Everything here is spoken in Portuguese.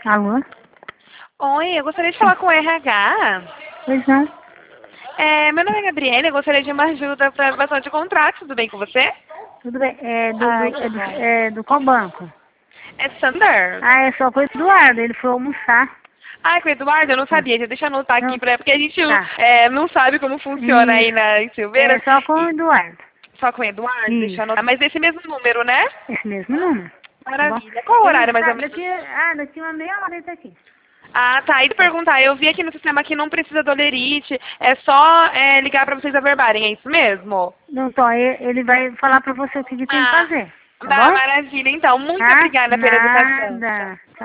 Alô? Oi, eu gostaria de falar com o RH. Pois não. Meu nome é Gabriela, eu gostaria de uma ajuda para renovação de contrato, tudo bem com você? Tudo bem. Ai, que bom. Do qual banco? É Sander? Ah, é só com o Eduardo, ele foi almoçar. Ai, com o Eduardo, eu não sabia, deixa eu anotar aqui, Não, porque a gente tá. não sabe como funciona aí Isso. em Silveira. É só com o Eduardo. Só com o Eduardo, deixa eu Isso. anotar. Mas esse mesmo número, né? Esse mesmo número. Tá bom? Maravilha. Qual o horário, mais ou menos? Daqui uma meia hora ele tá aqui. Ah, tá. E de perguntar, eu vi aqui no sistema que não precisa do olerite, é só ligar para vocês averbarem, é isso mesmo? Não, Tó, ele vai falar pra você o que tem que Ah, fazer. Tá bom? maravilha. Então, muito Tá? obrigada pela educação. Tchau. Nada.